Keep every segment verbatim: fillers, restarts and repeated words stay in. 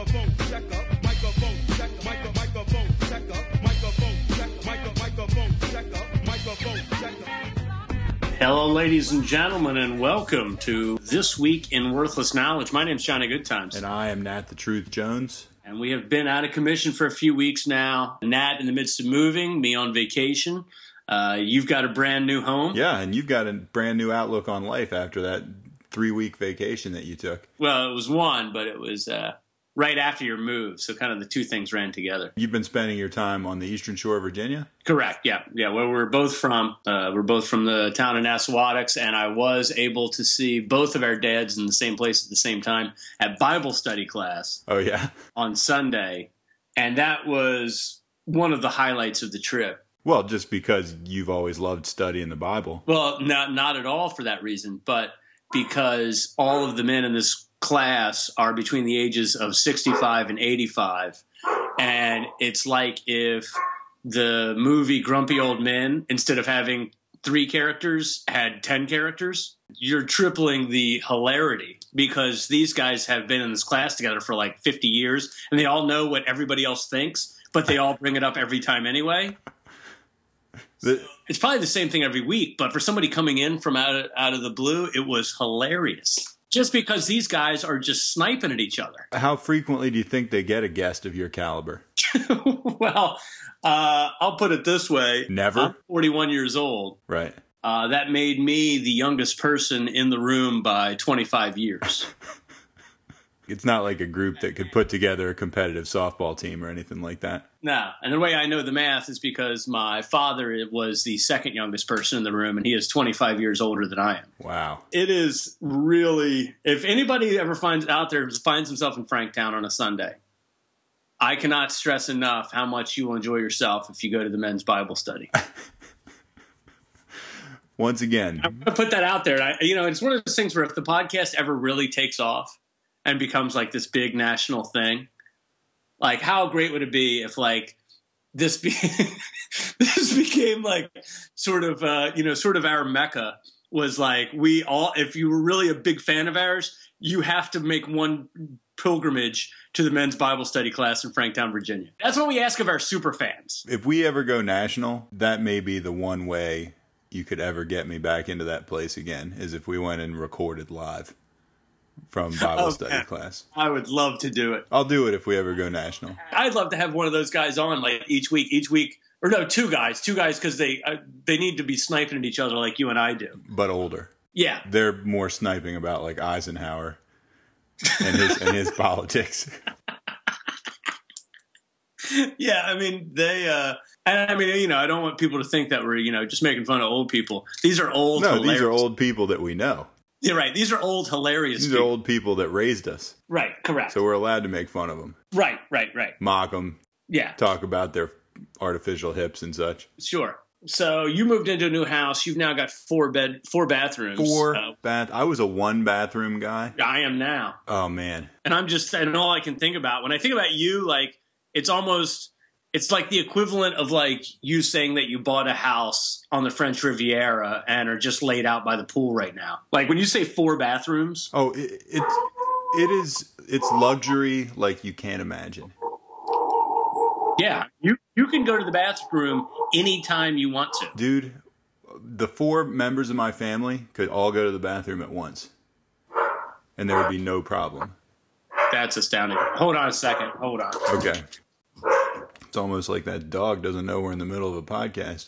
Microphone check up, microphone check up, micro, microphone check up, microphone check up, micro, microphone check up, microphone check up. Hello, ladies and gentlemen, and welcome to This Week in Worthless Knowledge. My name's Johnny Goodtimes. And I am Nat the Truth Jones. And we have been out of commission for a few weeks now. Nat in the midst of moving, me on vacation. Uh, you've got a brand new home. Yeah, and you've got a brand new outlook on life after that three-week vacation that you took. Well, it was one, but it was uh, right after your move, so kind of the two things ran together. You've been spending your time on the Eastern Shore of Virginia? Correct, yeah. Yeah, where we're both from. Uh, we're both from the town of Nassawadox, and I was able to see both of our dads in the same place at the same time at Bible study class. Oh, yeah? On Sunday, and that was one of the highlights of the trip. Well, just because you've always loved studying the Bible. Well, not not at all for that reason, but because all of the men in this class are between the ages of sixty-five and eighty-five. And it's like if the movie Grumpy Old Men, instead of having three characters, had ten characters. You're tripling the hilarity because these guys have been in this class together for like fifty years, and they all know what everybody else thinks, but they all bring it up every time anyway. The, it's probably the same thing every week, but for somebody coming in from out of, out of the blue, it was hilarious. Just because these guys are just sniping at each other. How frequently do you think they get a guest of your caliber? Well, uh, I'll put it this way. Never? I'm forty-one years old. Right. Uh, that made me the youngest person in the room by twenty-five years. It's not like a group that could put together a competitive softball team or anything like that. No. And the way I know the math is because my father was the second youngest person in the room, and he is twenty-five years older than I am. Wow. It is really, if anybody ever finds out there, finds himself in Franktown on a Sunday, I cannot stress enough how much you will enjoy yourself if you go to the men's Bible study. Once again. I'm going to put that out there. I, you know, it's one of those things where if the podcast ever really takes off and becomes like this big national thing, like how great would it be if like this be this became like sort of uh, you know sort of our Mecca was like we all, if you were really a big fan of ours, you have to make one pilgrimage to the men's Bible study class in Franktown, Virginia. That's what we ask of our super fans. If we ever go national, that may be the one way you could ever get me back into that place again, is if we went and recorded live from Bible oh, study man. class. I would love to do it. I'll do it if we ever go national. I'd love to have one of those guys on like each week, each week, or no, two guys, two guys, because they uh, they need to be sniping at each other like you and I do. But older. Yeah. They're more sniping about like Eisenhower and his and his politics. Yeah, I mean, they, uh, and I mean, you know, I don't want people to think that we're, you know, just making fun of old people. These are old, No, hilarious. these are old people that we know. You're right. These are old, hilarious These people. are old people that raised us. Right, correct. So we're allowed to make fun of them. Right, right, right. Mock them. Yeah. Talk about their artificial hips and such. Sure. So you moved into a new house. You've now got four bed, four bathrooms. Four uh, bath. I was a one bathroom guy. I am now. Oh, man. And I'm just, and all I can think about, when I think about you, like, it's almost, it's like the equivalent of like you saying that you bought a house on the French Riviera and are just laid out by the pool right now. Like when you say four bathrooms. Oh, it, it's, it is, it's luxury like you can't imagine. Yeah. You, you can go to the bathroom anytime you want to. Dude, the four members of my family could all go to the bathroom at once. And there would be no problem. That's astounding. Hold on a second. Hold on. Okay. It's almost like that dog doesn't know we're in the middle of a podcast.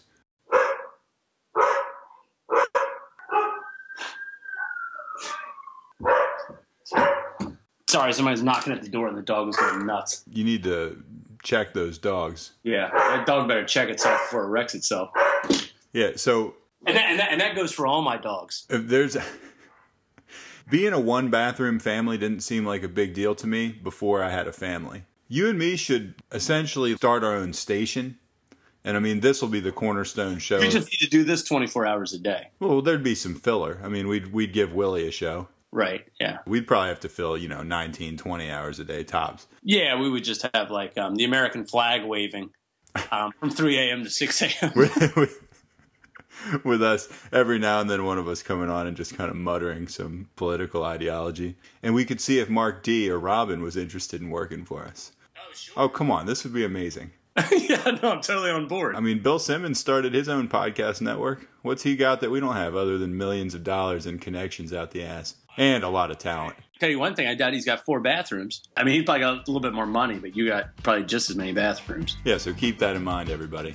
Sorry, somebody's knocking at the door and the dog was going nuts. You need to check those dogs. Yeah, that dog better check itself before it wrecks itself. Yeah, so... And that, and that, and that goes for all my dogs. If there's... Being a one-bathroom family didn't seem like a big deal to me before I had a family. You and me should essentially start our own station. And, I mean, this will be the cornerstone show. You just need to do this twenty-four hours a day. Well, there'd be some filler. I mean, we'd we'd give Willie a show. Right, yeah. We'd probably have to fill, you know, nineteen, twenty hours a day tops. Yeah, we would just have, like, um, the American flag waving um, from three a.m. to six a.m. with us every now and then one of us coming on and just kind of muttering some political ideology. And we could see if Mark D or Robin was interested in working for us. Oh, sure. Oh, come on. This would be amazing. Yeah, no, I'm totally on board. I mean, Bill Simmons started his own podcast network. What's he got that we don't have other than millions of dollars and connections out the ass? And a lot of talent. Tell you one thing, I doubt he's got four bathrooms. I mean, he's probably got a little bit more money, but you got probably just as many bathrooms. Yeah, so keep that in mind, everybody.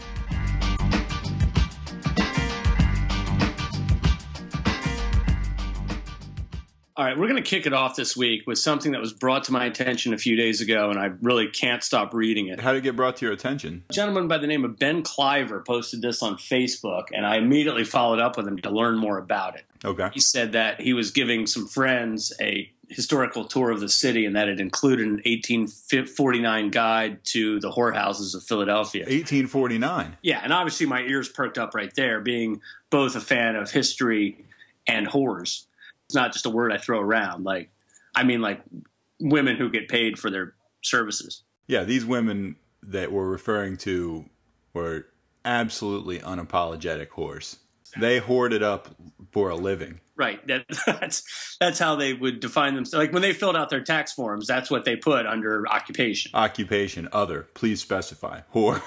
All right, we're going to kick it off this week with something that was brought to my attention a few days ago, and I really can't stop reading it. How did it get brought to your attention? A gentleman by the name of Ben Cliver posted this on Facebook, and I immediately followed up with him to learn more about it. Okay. He said that he was giving some friends a historical tour of the city, and that it included an eighteen forty-nine guide to the whorehouses of Philadelphia. eighteen forty-nine? Yeah, and obviously my ears perked up right there, being both a fan of history and whores. It's not just a word I throw around. Like, I mean, like women who get paid for their services. Yeah, these women that we're referring to were absolutely unapologetic whores. They hoarded up for a living. Right. That, that's that's how they would define themselves. Like when they filled out their tax forms, that's what they put under occupation. Occupation, other. Please specify. Whore.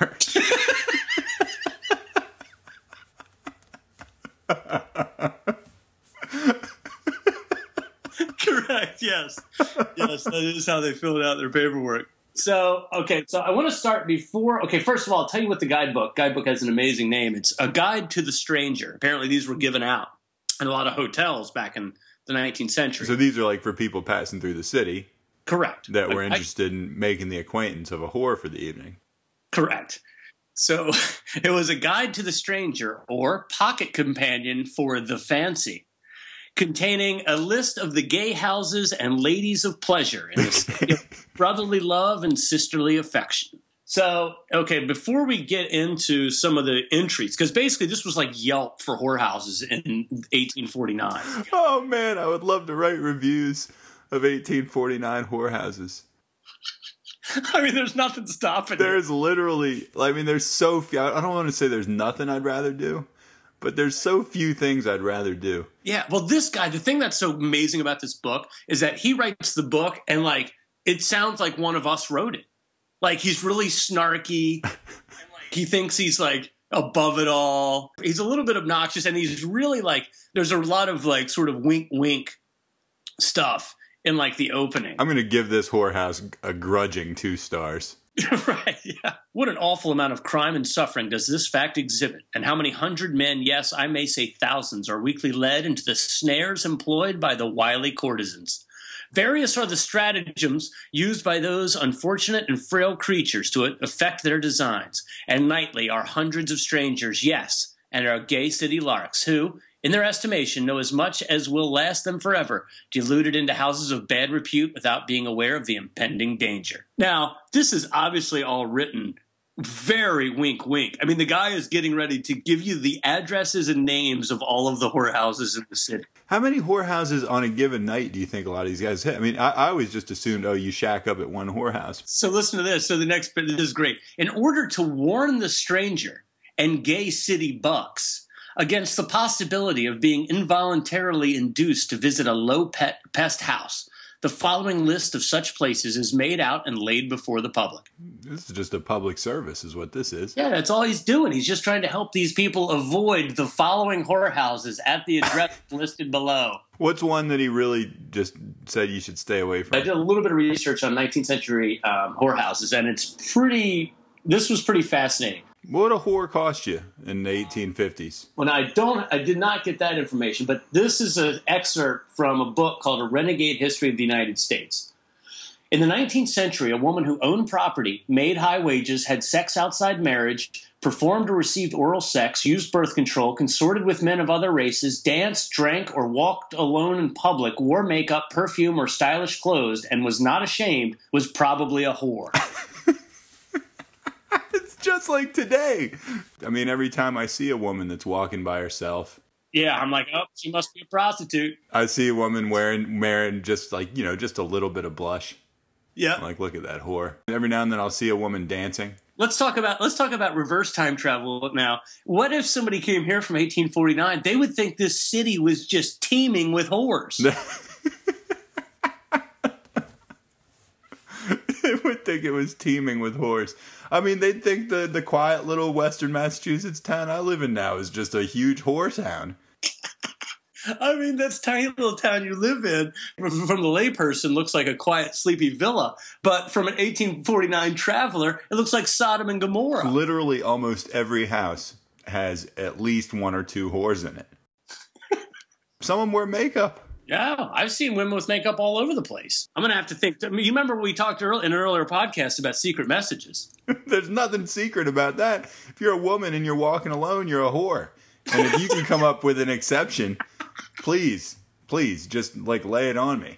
Correct. Yes. Yes. That is how they filled out their paperwork. So, okay. So I want to start before. Okay. First of all, I'll tell you what the guidebook. Guidebook has an amazing name. It's A Guide to the Stranger. Apparently, these were given out in a lot of hotels back in the nineteenth century. So these are like for people passing through the city. Correct. That were I, interested in making the acquaintance of a whore for the evening. Correct. So it was a guide to the stranger, or pocket companion for the fancy, containing a list of the gay houses and ladies of pleasure in the city of brotherly love and sisterly affection. So, okay, before we get into some of the entries, because basically this was like Yelp for whorehouses in eighteen forty-nine. Oh, man, I would love to write reviews of eighteen forty-nine whorehouses. I mean, there's nothing stopping There's it. literally, I mean, there's so few. I don't want to say there's nothing I'd rather do, but there's so few things I'd rather do. Yeah, well, this guy, the thing that's so amazing about this book is that he writes the book and, like, it sounds like one of us wrote it. Like, he's really snarky. And, like, he thinks he's, like, above it all. He's a little bit obnoxious, and he's really, like, there's a lot of, like, sort of wink-wink stuff in, like, the opening. I'm going to give this whorehouse a grudging two stars. Right, yeah. What an awful amount of crime and suffering does this fact exhibit, and how many hundred men, yes, I may say thousands, are weekly led into the snares employed by the wily courtesans. Various are the stratagems used by those unfortunate and frail creatures to effect their designs, and nightly are hundreds of strangers, yes, and our gay city larks, who, in their estimation, know as much as will last them forever, deluded into houses of bad repute without being aware of the impending danger. Now, this is obviously all written very wink-wink. I mean, the guy is getting ready to give you the addresses and names of all of the whorehouses in the city. How many whorehouses on a given night do you think a lot of these guys hit? I mean, I, I always just assumed, oh, you shack up at one whorehouse. So listen to this. So the next bit, this is great. In order to warn the stranger and gay city bucks against the possibility of being involuntarily induced to visit a low pet pest house, the following list of such places is made out and laid before the public. This is just a public service is what this is. Yeah, that's all he's doing. He's just trying to help these people avoid the following whorehouses at the address listed below. What's one that he really just said you should stay away from? I did a little bit of research on nineteenth century um, whorehouses, and it's pretty – this was pretty fascinating. What would a whore cost you in the eighteen fifties? Well, I don't. I did not get that information, but this is an excerpt from a book called A Renegade History of the United States. In the nineteenth century, a woman who owned property, made high wages, had sex outside marriage, performed or received oral sex, used birth control, consorted with men of other races, danced, drank, or walked alone in public, wore makeup, perfume, or stylish clothes, and was not ashamed, was probably a whore. It's just like today. I mean, every time I see a woman that's walking by herself. Yeah, I'm like, oh, she must be a prostitute. I see a woman wearing, wearing just like, you know, just a little bit of blush. Yeah. I'm like, look at that whore. Every now and then I'll see a woman dancing. Let's talk about let's talk about reverse time travel now. What if somebody came here from eighteen forty-nine? They would think this city was just teeming with whores. They would think it was teeming with whores. I mean, they'd think the, the quiet little western Massachusetts town I live in now is just a huge whore town. I mean, that's tiny little town you live in. From the layperson, looks like a quiet, sleepy villa. But from an eighteen forty-nine traveler, it looks like Sodom and Gomorrah. Literally almost every house has at least one or two whores in it. Some of them wear makeup. Yeah, I've seen women with makeup all over the place. I'm going to have to think. I mean, you remember we talked early, in an earlier podcast about secret messages. There's nothing secret about that. If you're a woman and you're walking alone, you're a whore. And if you can come up with an exception, please, please, just like lay it on me.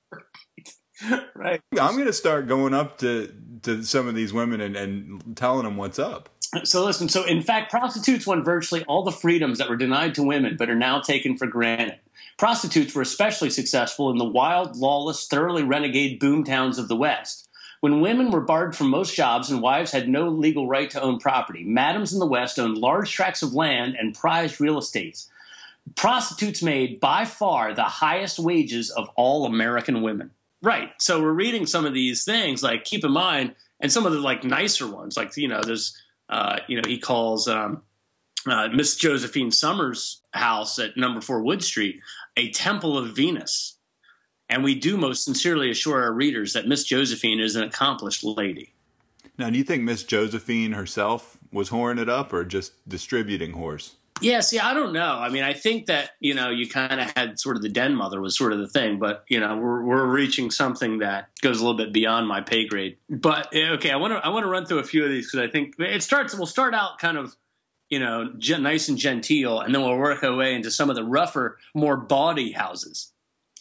Right. I'm going to start going up to, to some of these women and, and telling them what's up. So listen, so in fact, prostitutes won virtually all the freedoms that were denied to women but are now taken for granted. Prostitutes were especially successful in the wild, lawless, thoroughly renegade boom towns of the West. When women were barred from most jobs and wives had no legal right to own property, madams in the West owned large tracts of land and prized real estates. Prostitutes made, by far, the highest wages of all American women. Right. So we're reading some of these things, like, keep in mind, and some of the, like, nicer ones, like, you know, there's, uh, you know, he calls um, uh, Miss Josephine Summers' house at number four Wood Street a temple of Venus. And we do most sincerely assure our readers that Miss Josephine is an accomplished lady. Now, do you think Miss Josephine herself was whoring it up or just distributing whores? Yeah, see, I don't know. I mean, I think that, you know, you kind of had sort of the den mother was sort of the thing, but, you know, we're we're reaching something that goes a little bit beyond my pay grade. But, okay, I want to I want to run through a few of these because I think it starts, we'll start out kind of, you know, gen- nice and genteel, and then we'll work our way into some of the rougher, more bawdy houses.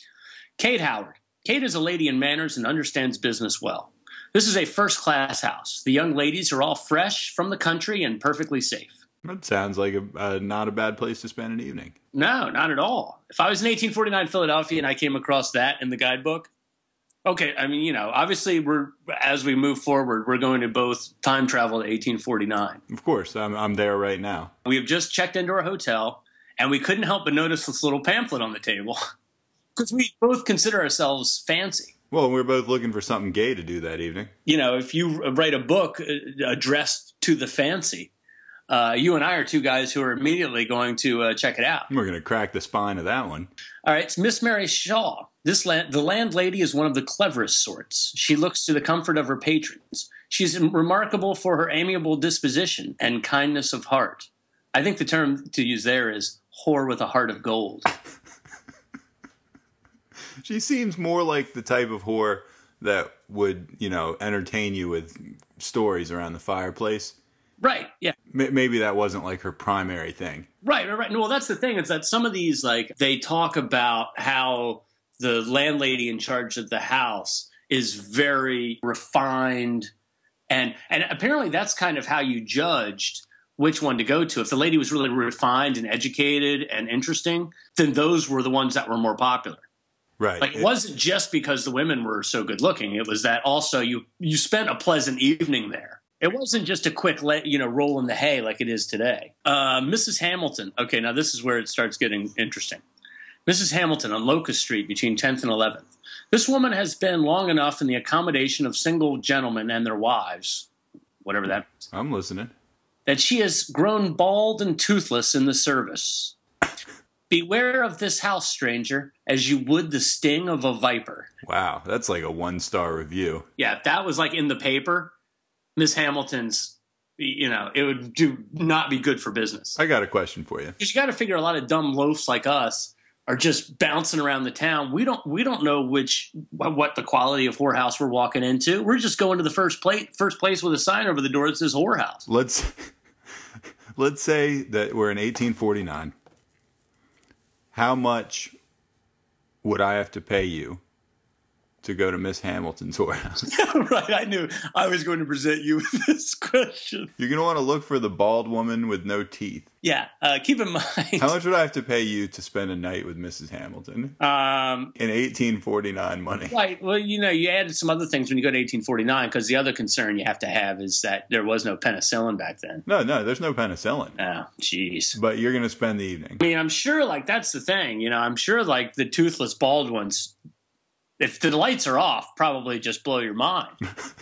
Kate Howard. Kate is a lady in manners and understands business well. This is a first-class house. The young ladies are all fresh from the country and perfectly safe. That sounds like a, uh, not a bad place to spend an evening. No, not at all. If I was in eighteen forty-nine Philadelphia and I came across that in the guidebook, okay, I mean, you know, obviously we're as we move forward, we're going to both time travel to eighteen forty-nine. Of course, I'm I'm there right now. We have just checked into our hotel, and we couldn't help but notice this little pamphlet on the table because we both consider ourselves fancy. Well, we're both looking for something gay to do that evening. You know, if you write a book addressed to the fancy, uh, you and I are two guys who are immediately going to uh, check it out. We're going to crack the spine of that one. All right, it's Miss Mary Shaw. This land, the landlady is one of the cleverest sorts. She looks to the comfort of her patrons. She's remarkable for her amiable disposition and kindness of heart. I think the term to use there is whore with a heart of gold. She seems more like the type of whore that would, you know, entertain you with stories around the fireplace. Right, yeah. M- maybe that wasn't like her primary thing. Right, right, right. Well, that's the thing is that some of these, like, they talk about how the landlady in charge of the house is very refined. And, and apparently that's kind of how you judged which one to go to. If the lady was really refined and educated and interesting, then those were the ones that were more popular. Right. Like, it wasn't just because the women were so good looking. It was that also you, you spent a pleasant evening there. It wasn't just a quick, let, you know, roll in the hay like it is today. Uh, Missus Hamilton. Okay, now this is where it starts getting interesting. Missus Hamilton on Locust Street between tenth and eleventh. This woman has been long enough in the accommodation of single gentlemen and their wives, whatever that is, I'm listening. that she has grown bald and toothless in the service. Beware of this house, stranger, as you would the sting of a viper. Wow, that's like a one-star review. Yeah, if that was like in the paper, Miss Hamilton's, you know, it would do not be good for business. I got a question for you. Because you got to figure a lot of dumb loafs like us are just bouncing around the town. We don't we don't know which what the quality of whorehouse we're walking into. We're just going to the first plate first place with a sign over the door that says whorehouse. Let's let's say that we're in eighteen forty-nine. How much would I have to pay you to go to Miss Hamilton's whorehouse? Right, I knew I was going to present you with this question. You're going to want to look for the bald woman with no teeth. Yeah, uh, keep in mind. How much would I have to pay you to spend a night with Missus Hamilton? Um, in eighteen forty-nine money. Right. Well, you know, you added some other things when you go to eighteen forty-nine, because the other concern you have to have is that there was no penicillin back then. No, no, there's no penicillin. Oh, jeez. But you're going to spend the evening. I mean, I'm sure, like, that's the thing. You know, I'm sure, like, the toothless bald ones, if the lights are off, probably just blow your mind.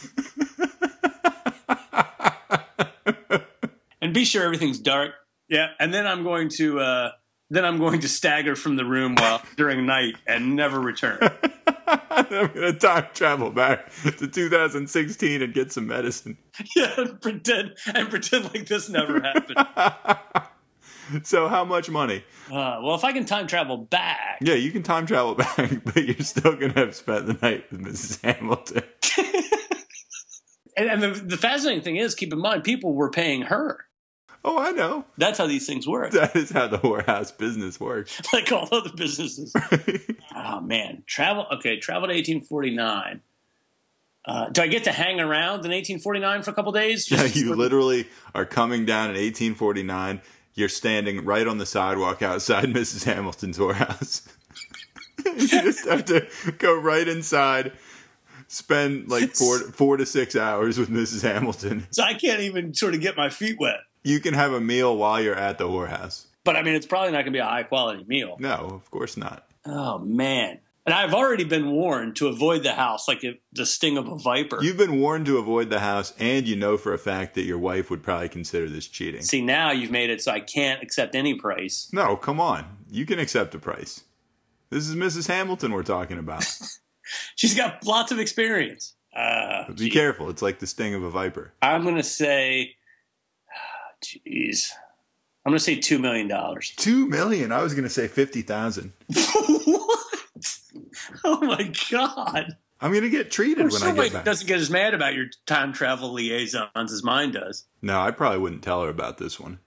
And be sure everything's dark. Yeah, and then I'm going to uh, then I'm going to stagger from the room while during night and never return. I'm going to time travel back to two thousand sixteen and get some medicine. Yeah, and pretend and pretend like this never happened. So how much money? Uh, well, if I can time travel back. Yeah, you can time travel back, but you're still going to have spent the night with Missus Hamilton. and and the, the fascinating thing is, keep in mind, people were paying her. Oh, I know. That's how these things work. That is how the whorehouse business works. Like all other businesses. Oh, man. Travel. Okay, travel to eighteen forty-nine. Uh, do I get to hang around in eighteen forty-nine for a couple days? Yeah, you literally are coming down in eighteen forty-nine. You're standing right on the sidewalk outside Missus Hamilton's whorehouse. You just have to go right inside, spend like four, four to six hours with Missus Hamilton. So I can't even sort of get my feet wet. You can have a meal while you're at the whorehouse. But, I mean, it's probably not going to be a high-quality meal. No, of course not. Oh, man. And I've already been warned to avoid the house like it, the sting of a viper. You've been warned to avoid the house, and you know for a fact that your wife would probably consider this cheating. See, now you've made it so I can't accept any price. No, come on. You can accept a price. This is Missus Hamilton we're talking about. She's got lots of experience. Uh, Be geez. careful. It's like the sting of a viper. I'm going to say, jeez, I'm going to say two million dollars. Two million? I was going to say fifty thousand. What? Oh, my God. I'm going to get treated I'm when sure I my get back. doesn't get as mad about your time travel liaisons as mine does. No, I probably wouldn't tell her about this one.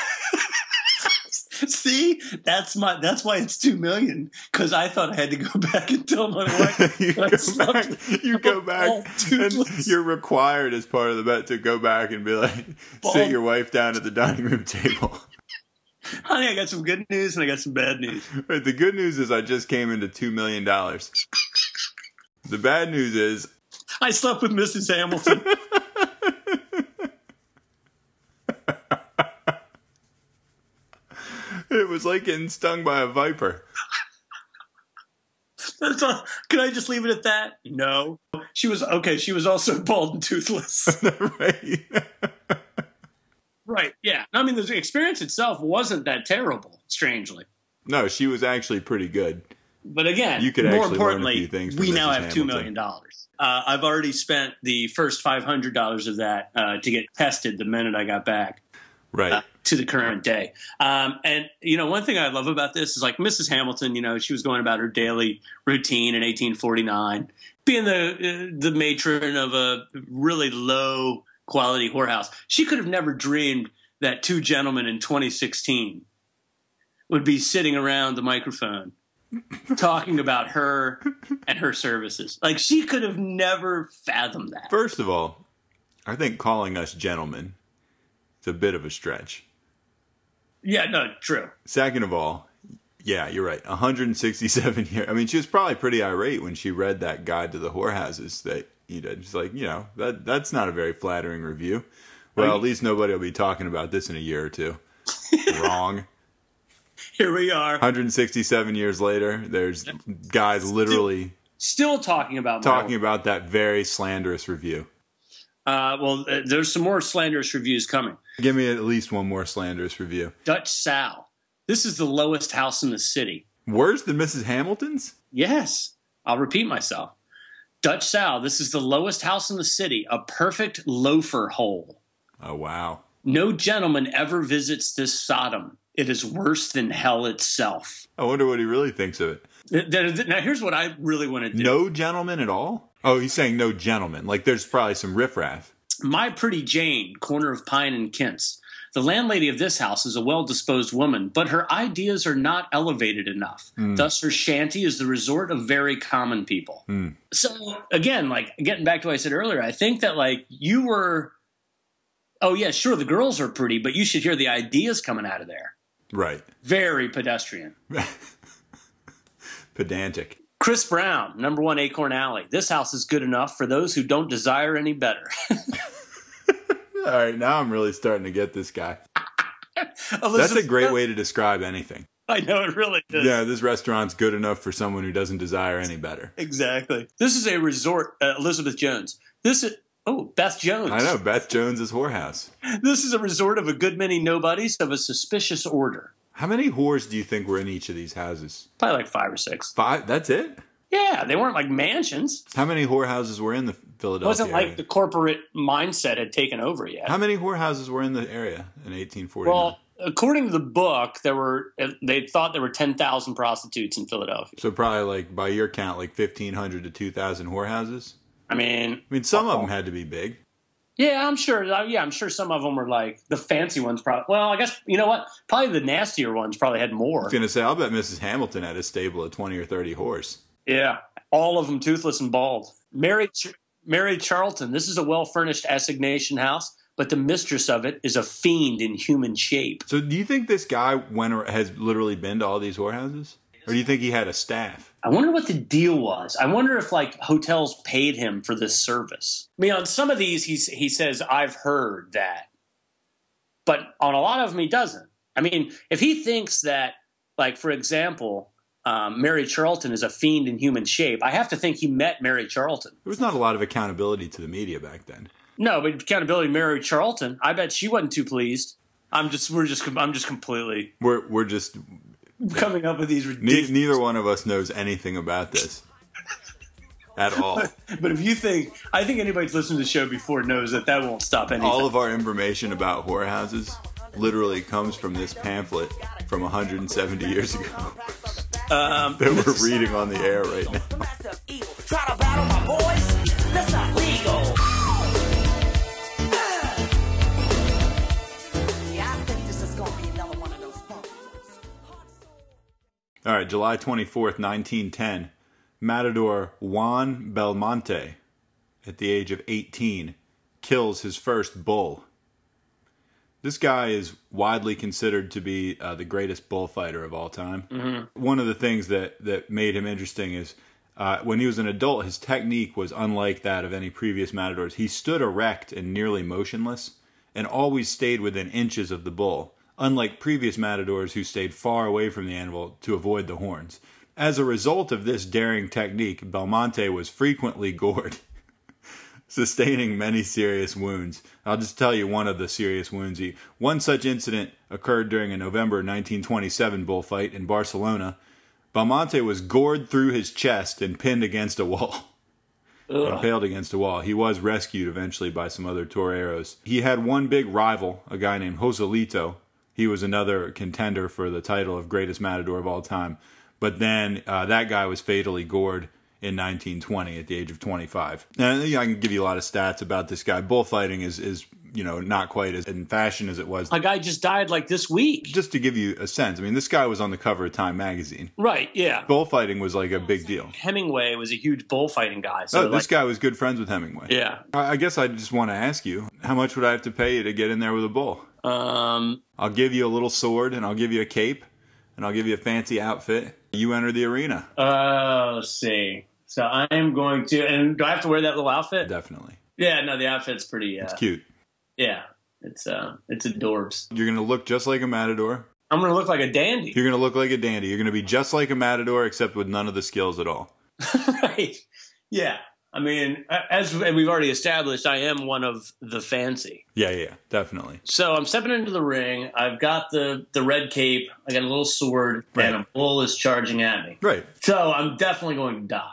See, that's my. That's why it's two million. Because I thought I had to go back and tell my wife. you I go slept back, with you go back bald, and toothless. you're required as part of the bet to go back and be like, Bald. sit your wife down at the dining room table. Honey, I got some good news and I got some bad news. Right, the good news is I just came into two million dollars. The bad news is I slept with Missus Hamilton. it was like getting stung by a viper. That's all. Can I just leave it at that? No. She was okay. She was also bald and toothless. Right. Right. Yeah. I mean, the experience itself wasn't that terrible, strangely. No, she was actually pretty good. But again, You could more actually learn a importantly, few things from we now Missus have two Hamilton. million dollars. Uh, I've already spent the first five hundred dollars of that uh, to get tested the minute I got back. Right. Uh, to the current day. Um, and, you know, one thing I love about this is like Missus Hamilton, you know, she was going about her daily routine in eighteen forty-nine, being the uh, the matron of a really low quality whorehouse. She could have never dreamed that two gentlemen in twenty sixteen would be sitting around the microphone talking about her and her services. Like, she could have never fathomed that. First of all, I think calling us gentlemen is a bit of a stretch. Yeah, no, true. Second of all, yeah, you're right. one hundred sixty-seven years. I mean, she was probably pretty irate when she read that guide to the whorehouses that you did. She's like, you know, that that's not a very flattering review. Well, at least nobody will be talking about this in a year or two. Wrong. Here we are. one hundred sixty-seven years later, there's guys literally Still talking about talking my about that very slanderous review. Uh, well, uh, there's some more slanderous reviews coming. Give me at least one more slanderous review. Dutch Sal. This is the lowest house in the city. Worse than Missus Hamilton's? Yes, I'll repeat myself. Dutch Sal. This is the lowest house in the city. A perfect loafer hole. Oh, wow. No gentleman ever visits this Sodom. It is worse than hell itself. I wonder what he really thinks of it. Th- th- th- Now, here's what I really want to do. No gentleman at all? Oh, he's saying no gentleman. Like there's probably some riffraff. My Pretty Jane, corner of Pine and Kent's. The landlady of this house is a well-disposed woman, but her ideas are not elevated enough. Mm. Thus, her shanty is the resort of very common people. Mm. So, again, like getting back to what I said earlier, I think that like you were, oh yeah, sure, the girls are pretty, but you should hear the ideas coming out of there. Right. Very pedestrian. Pedantic. Chris Brown, number one Acorn Alley. This house is good enough for those who don't desire any better. All right, now I'm really starting to get this guy. That's a great way to describe anything. I know, it really is. Yeah, this restaurant's good enough for someone who doesn't desire any better. Exactly. This is a resort, uh, Elizabeth Jones. This is, oh, Beth Jones. I know, Beth Jones' whorehouse. This is a resort of a good many nobodies of a suspicious order. How many whores do you think were in each of these houses? Probably like five or six. Five? That's it? Yeah, they weren't like mansions. How many whorehouses were in the Philadelphia It wasn't like area? the corporate mindset had taken over yet. How many whorehouses were in the area in eighteen forty-nine? Well, according to the book, there were they thought there were ten thousand prostitutes in Philadelphia. So probably like, by your count, like fifteen hundred to two thousand whorehouses? I mean... I mean, some uh, of them had to be big. Yeah, I'm sure. Yeah, I'm sure some of them were like the fancy ones. Probably. Well, I guess you know what? Probably the nastier ones probably had more. I was gonna say, I'll bet Missus Hamilton had a stable of twenty or thirty whores. Yeah, all of them toothless and bald. Mary Ch- Mary Charlton. This is a well-furnished assignation house, but the mistress of it is a fiend in human shape. So, do you think this guy went or has literally been to all these whorehouses, or do you think he had a staff? I wonder what the deal was. I wonder if like hotels paid him for this service. I mean, on some of these, he's, he says, I've heard that. But on a lot of them, he doesn't. I mean, if he thinks that, like, for example, um, Mary Charlton is a fiend in human shape, I have to think he met Mary Charlton. There was not a lot of accountability to the media back then. No, but accountability to Mary Charlton, I bet she wasn't too pleased. I'm just, we're just, I'm just completely... We're, we're just... coming up with these ridiculous... Ne- neither one of us knows anything about this at all. But, but if you think... I think anybody who's listened to the show before knows that that won't stop anything. All of our information about whorehouses literally comes from this pamphlet from one hundred seventy years ago um, that we're reading on the air right now. Try to battle my boys? That's not legal. All right, July twenty-fourth, nineteen ten, Matador Juan Belmonte, at the age of eighteen, kills his first bull. This guy is widely considered to be uh, the greatest bullfighter of all time. Mm-hmm. One of the things that, that made him interesting is uh, when he was an adult, his technique was unlike that of any previous matadors. He stood erect and nearly motionless and always stayed within inches of the bull, unlike previous matadors who stayed far away from the animal to avoid the horns. As a result of this daring technique, Belmonte was frequently gored, sustaining many serious wounds. I'll just tell you one of the serious wounds. He, one such incident occurred during a November nineteen twenty-seven bullfight in Barcelona. Belmonte was gored through his chest and pinned against a wall. Ugh. Impaled against a wall. He was rescued eventually by some other toreros. He had one big rival, a guy named Joselito. He was another contender for the title of greatest matador of all time. But then uh, that guy was fatally gored in nineteen twenty at the age of twenty-five. And I can give you a lot of stats about this guy. Bullfighting is, is you know, not quite as in fashion as it was. A guy just died like this week. Just to give you a sense. I mean, this guy was on the cover of Time magazine. Right, yeah. Bullfighting was like a big deal. Hemingway was a huge bullfighting guy. So oh, this like, guy was good friends with Hemingway. Yeah. I guess I just want to ask you, how much would I have to pay you to get in there with a bull? Um, I'll give you a little sword, and I'll give you a cape, and I'll give you a fancy outfit. You enter the arena. Uh, let's see. So I am going to, and do I have to wear that little outfit? Definitely. Yeah, no, the outfit's pretty. Uh, it's cute. Yeah, it's uh, it's adorbs. You're gonna look just like a matador. I'm gonna look like a dandy. You're gonna look like a dandy. You're gonna be just like a matador, except with none of the skills at all. Right. Yeah. I mean, as we've already established, I am one of the fancy. Yeah, yeah, definitely. So I'm stepping into the ring. I've got the, the red cape. I got a little sword, right. And a bull is charging at me. Right. So I'm definitely going to die.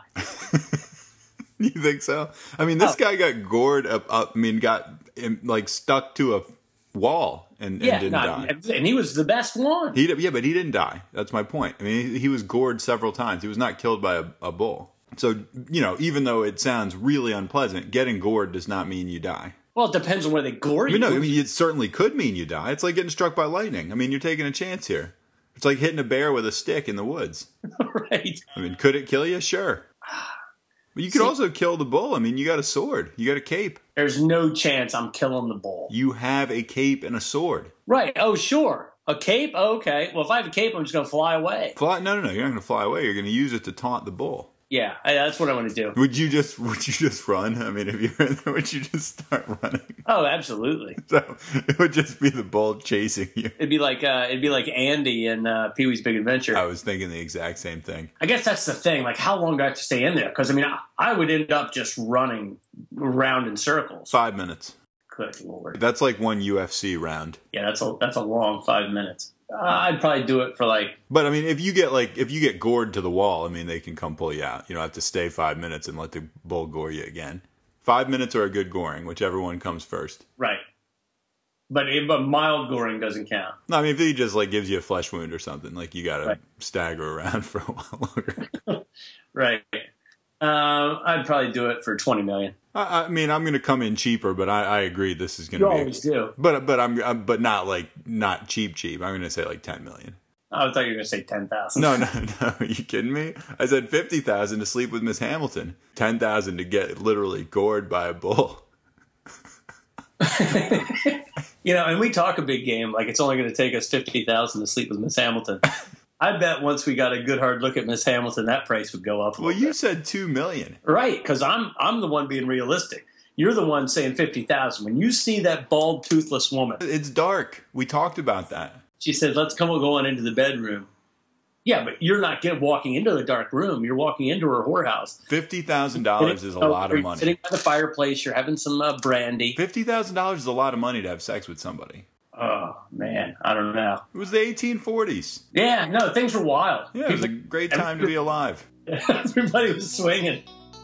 You think so? I mean, this oh. guy got gored up, up. I mean, got like stuck to a wall and, yeah, and didn't no, die. And he was the best one. He, yeah, but he didn't die. That's my point. I mean, he, he was gored several times. He was not killed by a, a bull. So, you know, even though it sounds really unpleasant, getting gored does not mean you die. Well, it depends on where they gore I you. mean, no, I mean, it certainly could mean you die. It's like getting struck by lightning. I mean, you're taking a chance here. It's like hitting a bear with a stick in the woods. Right. I mean, could it kill you? Sure. But you could See- also kill the bull. I mean, you got a sword. You got a cape. There's no chance I'm killing the bull. You have a cape and a sword. Right. Oh, sure. A cape? Oh, okay. Well, if I have a cape, I'm just going to fly away. Fly? No, no, no. You're not going to fly away. You're going to use it to taunt the bull. Yeah, I, that's what I want to do. Would you just would you just run? I mean, if you were in there, would you just start running? Oh, absolutely. So it would just be the bull chasing you. It'd be like uh, it'd be like Andy in uh, Pee-wee's Big Adventure. I was thinking the exact same thing. I guess that's the thing. Like, how long do I have to stay in there? Because I mean, I, I would end up just running around in circles. Five minutes. Good Lord. That's like one U F C round. Yeah, that's a that's a long five minutes. Uh, I'd probably do it for like. But I mean, if you get like if you get gored to the wall, I mean, they can come pull you out. You don't have to stay five minutes and let the bull gore you again. Five minutes or a good goring, whichever one comes first. Right. But but mild goring doesn't count. No, I mean, if he just like gives you a flesh wound or something, like you got to Right. stagger around for a while longer. Right. Um, I'd probably do it for twenty million. I, I mean, I'm going to come in cheaper, but I, I agree this is going You to be. always do. But but I'm, I'm but not like not cheap cheap. I'm going to say like ten million. I thought you were going to say ten thousand. No, no, no. Are you kidding me? I said fifty thousand to sleep with Miss Hamilton. Ten thousand to get literally gored by a bull. You know, and we talk a big game like it's only going to take us fifty thousand to sleep with Miss Hamilton. I bet once we got a good hard look at Miss Hamilton, that price would go up. A Well, little you bit. said two million. Right? Because I'm I'm the one being realistic. You're the one saying fifty thousand. When you see that bald, toothless woman, It's dark. We talked about that. she said, "Let's come go on into the bedroom." Yeah, but you're not get, walking into the dark room. You're walking into her whorehouse. Fifty thousand dollars is a lot of You're money. Sitting by the fireplace, you're having some uh, brandy. Fifty thousand dollars is a lot of money to have sex with somebody. Oh man, I don't know. It was the eighteen forties. Yeah, no, things were wild. Yeah, it was a great time to be alive. Everybody was swinging.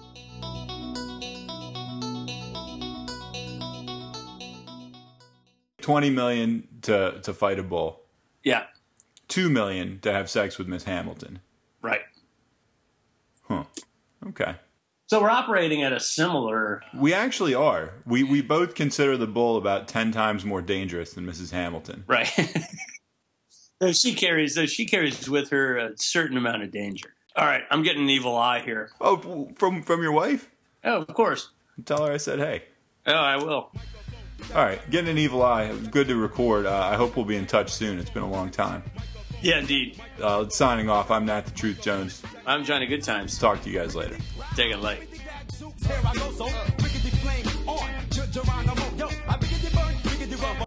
Twenty million to to fight a bull. Yeah, Two million to have sex with Miss Hamilton. right. Huh. Okay. So we're operating at a similar. We actually are. We we both consider the bull about ten times more dangerous than Missus Hamilton. Right. So she carries. So she carries with her a certain amount of danger. All right, I'm getting an evil eye here. Oh, from from your wife? Oh, of course. Tell her I said hey. Oh, I will. All right, getting an evil eye. It was good to record. Uh, I hope we'll be in touch soon. It's been a long time. Yeah, indeed. Uh, signing off. I'm Nat the Truth Jones. I'm Johnny Good Times. Talk to you guys later. Take it light. Here I go, so rickety flame on. Geronimo, yo, I begin to burn, rickety rubber.